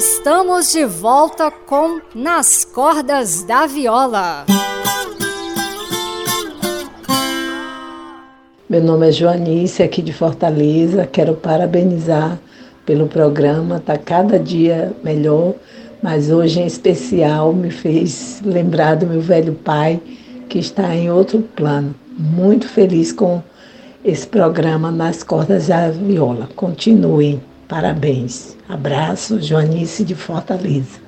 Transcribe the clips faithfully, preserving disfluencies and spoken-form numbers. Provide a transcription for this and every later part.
Estamos de volta com Nas Cordas da Viola. Meu nome é Joanice, aqui de Fortaleza. Quero parabenizar pelo programa, está cada dia melhor, mas hoje em especial me fez lembrar do meu velho pai, que está em outro plano. Muito feliz com esse programa Nas Cordas da Viola. Continuem, parabéns. Abraço, Joanice de Fortaleza.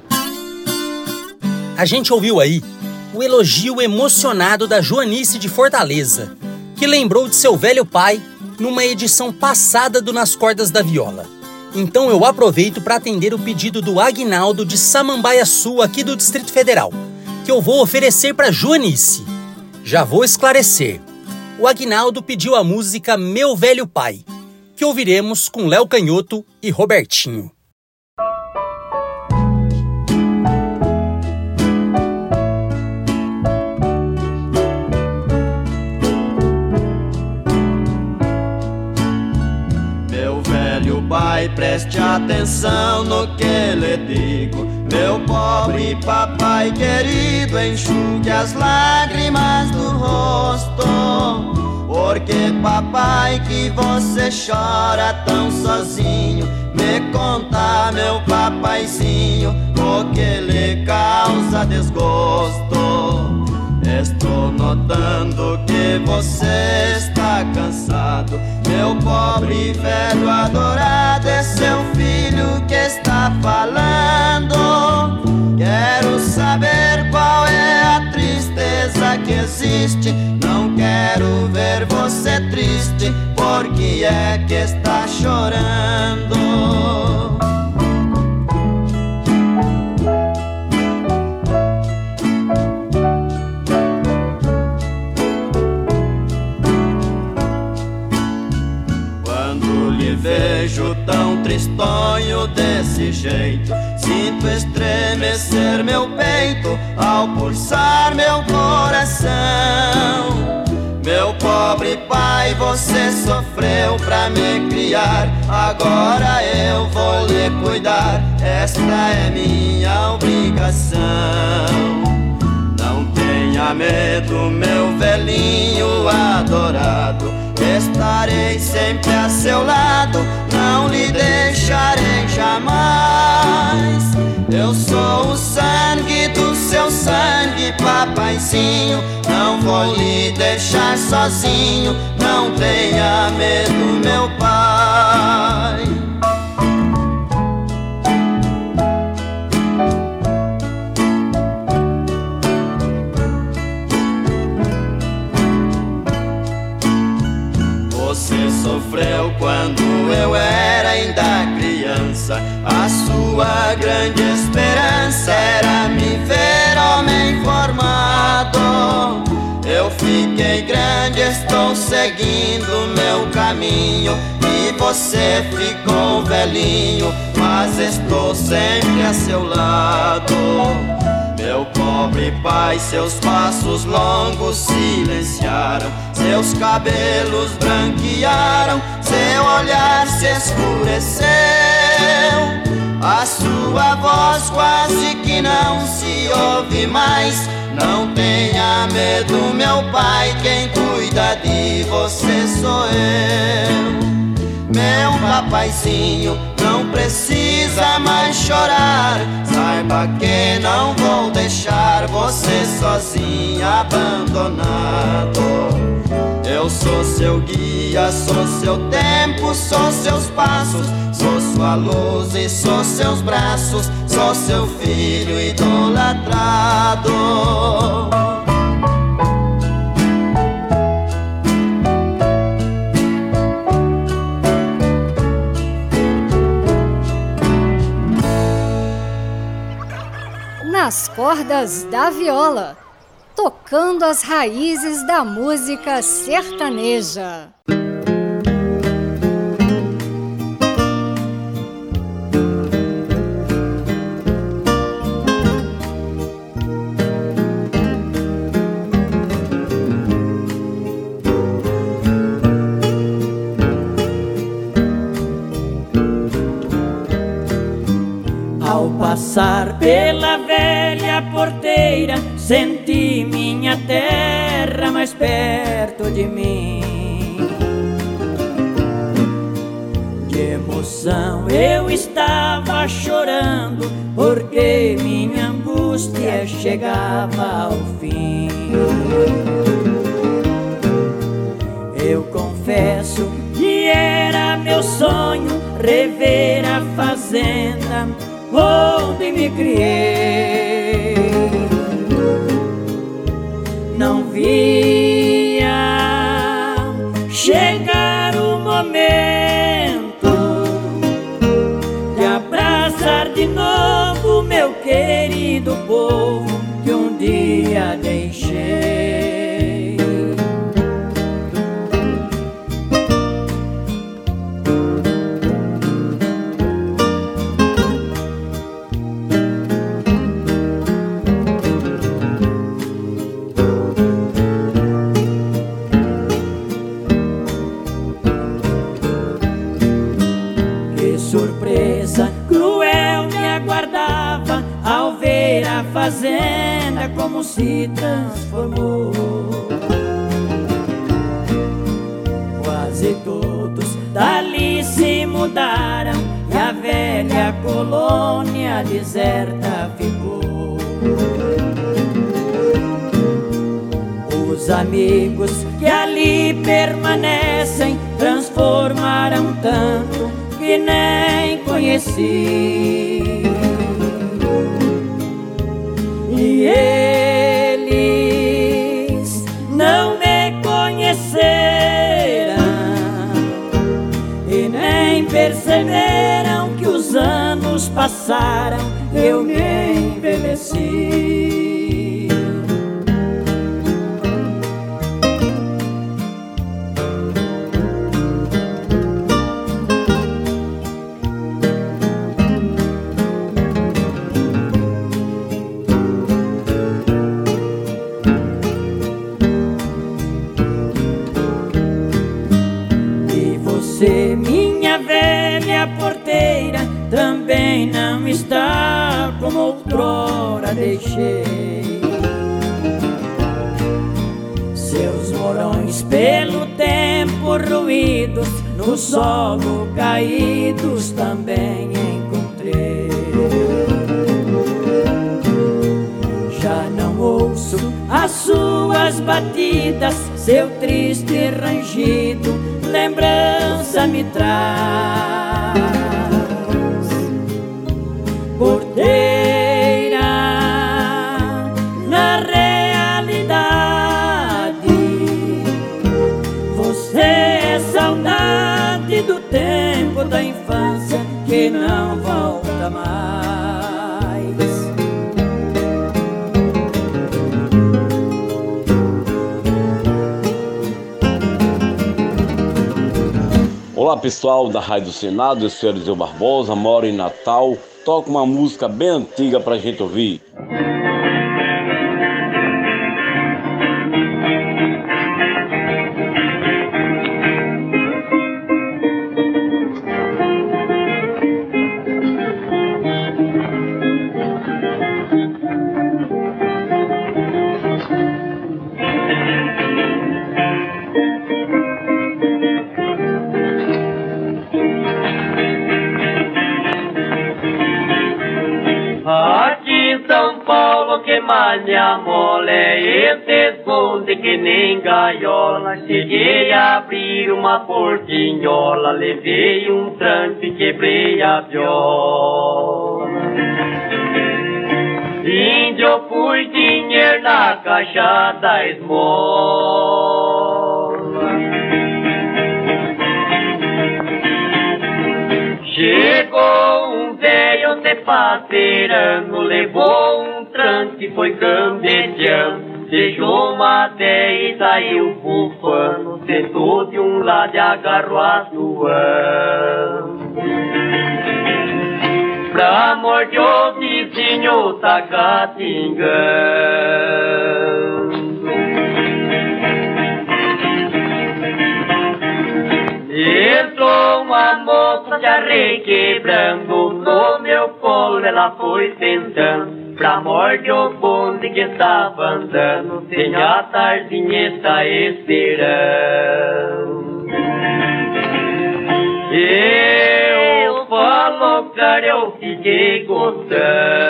A gente ouviu aí o elogio emocionado da Joanice de Fortaleza, que lembrou de seu velho pai numa edição passada do Nas Cordas da Viola. Então eu aproveito para atender o pedido do Aguinaldo de Samambaia Sul, aqui do Distrito Federal, que eu vou oferecer para Joanice. Já vou esclarecer. O Aguinaldo pediu a música Meu Velho Pai, que ouviremos com Léo Canhoto e Robertinho. Meu velho pai, preste atenção no que lhe digo. Meu pobre papai querido, enxugue as lágrimas do rosto. Porque papai, que você chora tão sozinho, me conta, meu papaizinho, o que lhe causa desgosto. Estou notando que você está cansado. Meu pobre velho adorado, é seu filho que está falando. Quero saber qual é a tristeza que existe. Não quero ver você triste. Por que é que está chorando? Vejo tão tristonho desse jeito, sinto estremecer meu peito ao pulsar meu coração. Meu pobre pai, você sofreu pra me criar, agora eu vou lhe cuidar, esta é minha obrigação. Não tenha medo, meu velhinho adorado, estarei sempre a seu lado, não lhe deixarei jamais. Eu sou o sangue do seu sangue, papaizinho, não vou lhe deixar sozinho. Não tenha medo, meu pai. Você sofreu quando eu era ainda criança. A sua grande esperança era me ver homem formado. Eu fiquei grande, estou seguindo meu caminho, e você ficou velhinho, mas estou sempre a seu lado. Meu pobre pai, seus passos longos silenciaram, seus cabelos branquearam, seu olhar se escureceu. A sua voz quase que não se ouve mais. Não tenha medo, meu pai, quem cuida de você sou eu. Meu papaizinho, não precisa mais chorar, saiba que não vou deixar você sozinho, abandonado. Eu sou seu guia, sou seu tempo, sou seus passos, sou sua luz e sou seus braços, sou seu filho idolatrado. Nas Cordas da Viola, tocando as raízes da música sertaneja. Ao passar pela velha porteira, senti minha terra mais perto de mim. De emoção eu estava chorando, porque minha angústia chegava ao fim. Eu confesso que era meu sonho rever a fazenda onde me criei. Não via chegar o momento de abraçar de novo meu querido povo que um dia deixei. Surpresa cruel me aguardava ao ver a fazenda como se transformou. Quase todos dali se mudaram e a velha colônia deserta ficou. Os amigos que ali permanecem transformaram tanto que nem conheci. E eles não me conheceram e nem perceberam que os anos passaram, eu me envelheci. Você, minha velha porteira, também não está como outrora deixei. Seus morões pelo tempo ruídos, no solo caídos também encontrei. Já não ouço as suas batidas, seu triste rangido lembrança me traz. Porteira, na realidade, você é saudade do tempo da infância que não volta mais. Olá pessoal da Rádio Senado, eu sou Eliseu Barbosa, moro em Natal. Toco uma música bem antiga pra gente ouvir. Que malha mole, esse esconde que nem gaiola. Cheguei a abrir uma portinhola, levei um tranco e quebrei a viola. Índio, pus dinheiro na caixa da esmola. Chegou um velho de pateirando, levou um tranque e foi gambeteando. Deixou uma ideia e saiu bufando, sentou de um lado e agarrou atuando. Pra morder o vizinho tá catingando. Entrou uma moça se arrequebrando, no meu colo ela foi sentando, pra morte o bonde que estava andando, sem a tarzinha está esperando. Eu falo, cara, eu fiquei gostando.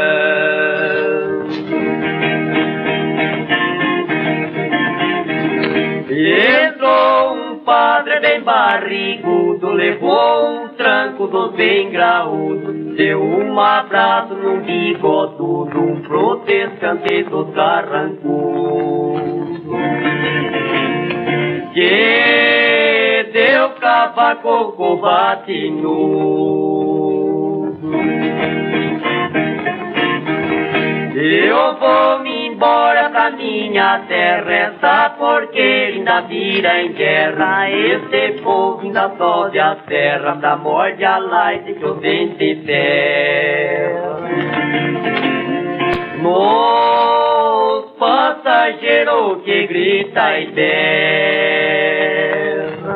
Entrou um padre bem barrigudo, levou um tranco dos bem graúdo, deu um abraço num bigodudo, um protestante dos carrancudos, que deu cavaco combate nu. Eu vou me embora pra minha terra, essa porqueira ainda vira em guerra. Esse povo ainda sobe a terra, pra morte a laite que o vento ferra. Nos passageiros que grita e berra.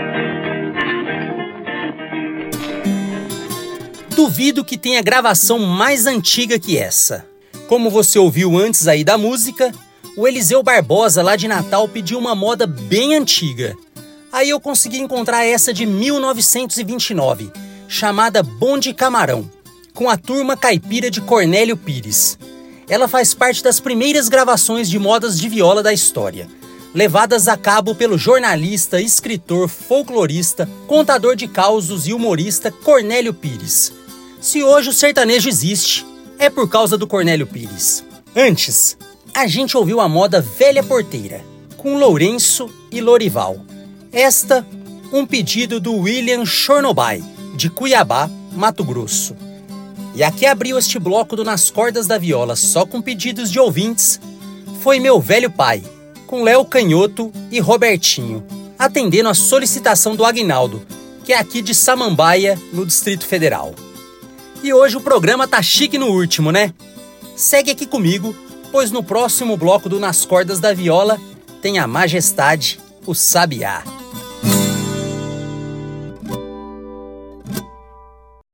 Duvido que tenha gravação mais antiga que essa. Como você ouviu antes aí da música, o Eliseu Barbosa lá de Natal pediu uma moda bem antiga. Aí eu consegui encontrar essa de mil novecentos e vinte e nove, chamada Bonde Camarão, com a turma caipira de Cornélio Pires. Ela faz parte das primeiras gravações de modas de viola da história, levadas a cabo pelo jornalista, escritor, folclorista, contador de causos e humorista Cornélio Pires. Se hoje o sertanejo existe, é por causa do Cornélio Pires. Antes, a gente ouviu a moda Velha Porteira, com Lourenço e Lorival. Esta, um pedido do William Chornobai, de Cuiabá, Mato Grosso. E a que abriu este bloco do Nas Cordas da Viola só com pedidos de ouvintes foi Meu Velho Pai, com Léo Canhoto e Robertinho, atendendo a solicitação do Aguinaldo, que é aqui de Samambaia, no Distrito Federal. E hoje o programa tá chique no último, né? Segue aqui comigo, pois no próximo bloco do Nas Cordas da Viola tem a Majestade, o Sabiá.